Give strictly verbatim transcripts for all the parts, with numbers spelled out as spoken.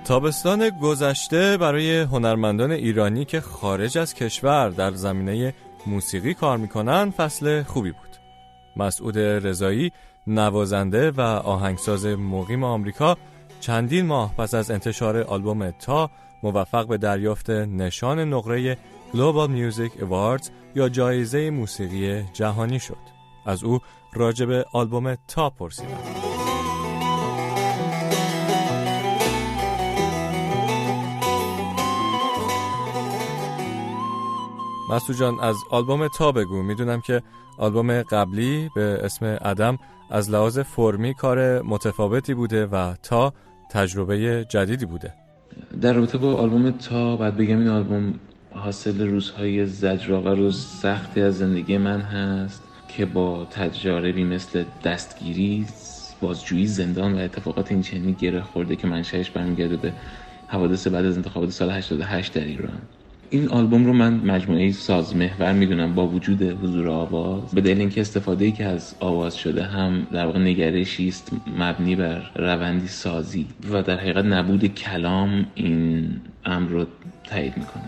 تابستان گذشته برای هنرمندان ایرانی که خارج از کشور در زمینه موسیقی کار میکنن فصل خوبی بود. مسعود رضایی، نوازنده و آهنگساز مقیم آمریکا، چندین ماه پس از انتشار آلبوم تا موفق به دریافت نشان نقره Global Music Awards یا جایزه موسیقی جهانی شد. از او راجع به آلبوم تا پرسیدم. مسعود جان، از آلبوم تا بگو. میدونم که آلبوم قبلی به اسم عدم از لحاظ فرمی کار متفاوتی بوده و تا تجربه جدیدی بوده. در رابطه با آلبوم تا باید بگم این آلبوم حاصل روزهای زجرآور و سختی از زندگی من هست که با تجاربی مثل دستگیری، بازجویی، زندان و اتفاقات این چنینی گره خورده که منشأش برمیگرده به حوادث بعد از انتخابات سال هشتاد و هشت در ایران. این آلبوم رو من مجموعه سازمحور میدونم با وجود حضور آواز، به دلیل اینکه استفاده‌ای که از آواز شده هم در واقع نگرشی است مبنی بر روندی سازی و در حقیقت نبود کلام این امر رو تایید میکنه.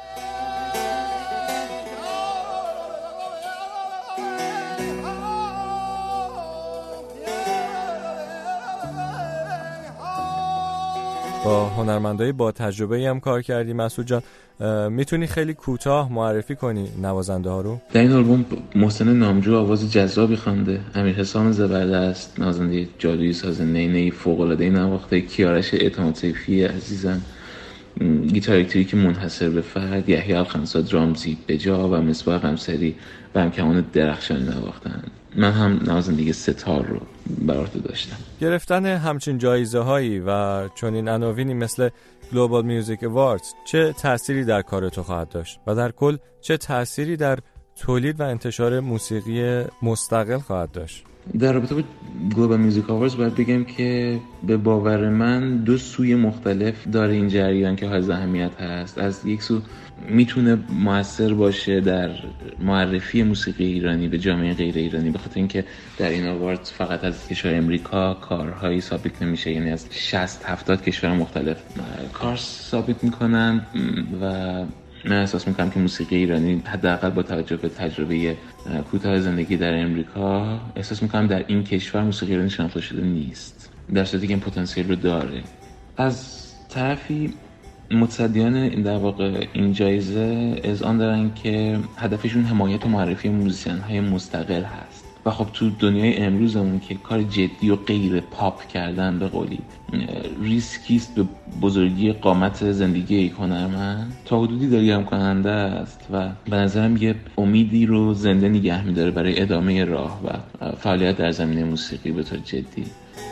با هنرمندای با تجربه هم کار کردی مسعود جان. میتونی خیلی کوتاه معرفی کنی نوازنده ها رو؟ در این آلبوم محسن نامجو آواز جذابی خوانده، امیر حسام زبردست نوازنده جادویی ساز نی نی فوق‌العاده نواخته، کیارش اعتماد سیفی عزیزم گیتار الکتریک منحصر به فرد، یحیی الخنسا درامزی بجا و مصباح قمصری و همکمان درخشانی نواختن. من هم نوازندگی ستار رو بر عهده داشتم. گرفتن همچین جایزه هایی و چنین عناوینی مثل Global Music Awards چه تأثیری در کار تو خواهد داشت و در کل چه تأثیری در تولید و انتشار موسیقی مستقل خواهد داشت؟ در رابطه با Global Music Awards باید بگم که به باور من دو سوی مختلف داره این جریان که حائز اهمیت هست. از یک سو میتونه مؤثر باشه در معرفی موسیقی ایرانی به جامعه غیر ایرانی، به خاطر اینکه در این آوارد فقط از کشور امریکا کارهایی ثابت نمیشه، یعنی از شصت هفتاد کشور مختلف کار ثابت میکنن و من احساس میکنم که موسیقی ایرانی حداقل با توجه به تجربه کوتاه زندگی در امریکا احساس میکنم در این کشور موسیقی ایرانی شناخته شده نیست، در صورتی که این پتانسیل رو داره. از طرفی متصدیان این در واقع این جایزه اذعان دارن که هدفشون حمایت و معرفی موزیسین‌های مستقل هست و خب تو دنیای امروزمون که کار جدی و غیر پاپ کردن به قولی ریسکیست به بزرگی قامت زندگی یک هنرمند، تا حدودی دلگرم کننده است و به نظرم یه امیدی رو زنده نگه می‌داره برای ادامه راه و فعالیت در زمینه موسیقی به طور جدی.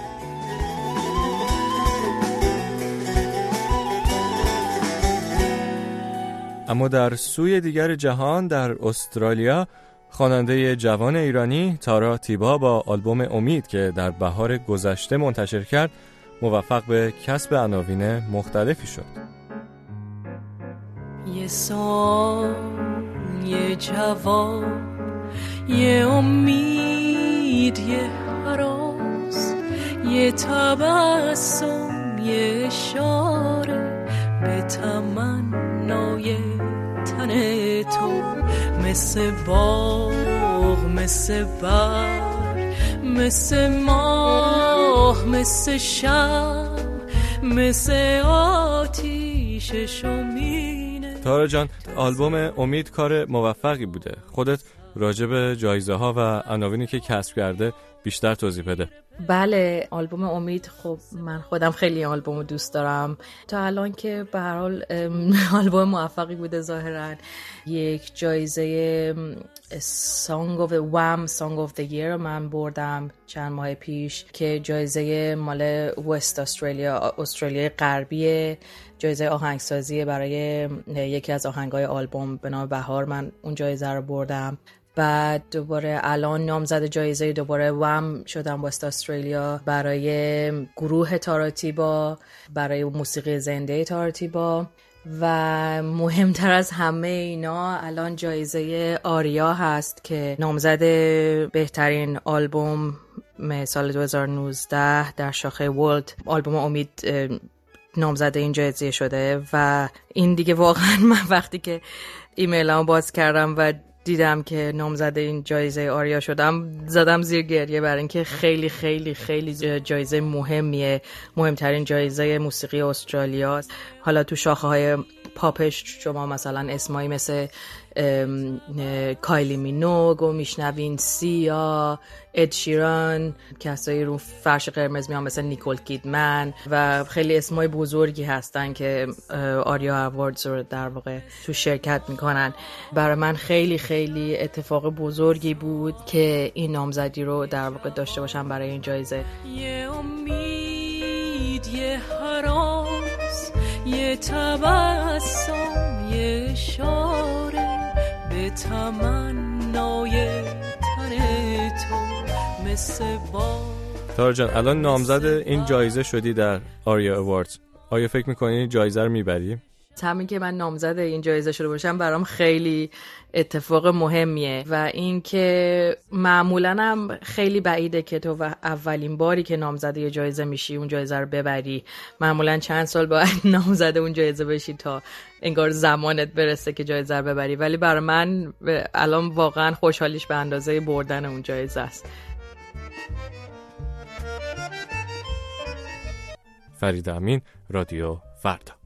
اما در سوی دیگر جهان، در استرالیا، خواننده جوان ایرانی تارا تیبا با آلبوم امید که در بهار گذشته منتشر کرد موفق به کسب عناوین مختلفی شد. یه سال، یه جواب، یه امید، یه هراس، یه تبسم، یه اشاره به تمنای تن تو، مثل باغ، مثل بر، مثل ماه، مثل شب، مثل آتیش شمینه. تارا جان، آلبوم امید کار موفقی بوده. خودت راجع به جایزه ها و عناوینی که کسب کرده بیشتر توضیح بده. بله، آلبوم امید، خب من خودم خیلی آلبومو دوست دارم. تا الان که به هر حال آلبوم موفقی بوده. ظاهرا یک جایزه Song of the وام Song of the Year من بردم چند ماه پیش که جایزه مال وست استرالیا، استرالیا غربی، جایزه آهنگسازی برای یکی از آهنگای آلبوم به نام بهار. من اون جایزه رو بردم. بعد دوباره الان نامزد جایزه دوباره وام شدم وست استرالیا برای گروه تارا تیبا، برای موسیقی زنده تارا تیبا. و مهمتر از همه اینا الان جایزه آریا هست که نامزد بهترین آلبوم سال دو هزار و نوزده در شاخه ورلد. آلبوم امید نامزد این جایزه شده و این دیگه واقعا من وقتی که ایمیلامو باز کردم و دیدم که نامزد این جایزه آریا شدم زدم زیر گریه، برای اینکه خیلی خیلی خیلی جایزه مهمیه، مهمترین جایزه موسیقی استرالیا. حالا تو شاخه های پاپش شما مثلا اسمایی مثل کایلی مینوگ و میشنوین سیا، اد شیران، کسایی رو فرش قرمز میان مثل نیکول کیدمن و خیلی اسمای بزرگی هستن که آریا اواردز رو در واقع تو شرکت میکنن. برای من خیلی خیلی اتفاق بزرگی بود که این نامزدی رو در واقع داشته باشم برای این جایزه. یه امید، یه هراس، یه تبسم، یه اشاره به تمنای تن تو مثل با. تارا جان الان نامزد این جایزه شدی در آریا اواردز، آیا فکر میکنی این جایزه رو میبری؟ همین که من نامزد این جایزه شده باشم برام خیلی اتفاق مهمیه و این که معمولاً هم خیلی بعیده که تو اولین باری که نامزد یه جایزه میشی اون جایزه رو ببری. معمولاً چند سال باید نامزد اون جایزه بشی تا انگار زمانت برسه که جایزه رو ببری، ولی برای من الان واقعاً خوشحالیش به اندازه بردن اون جایزه است. فرید امین، رادیو فردا.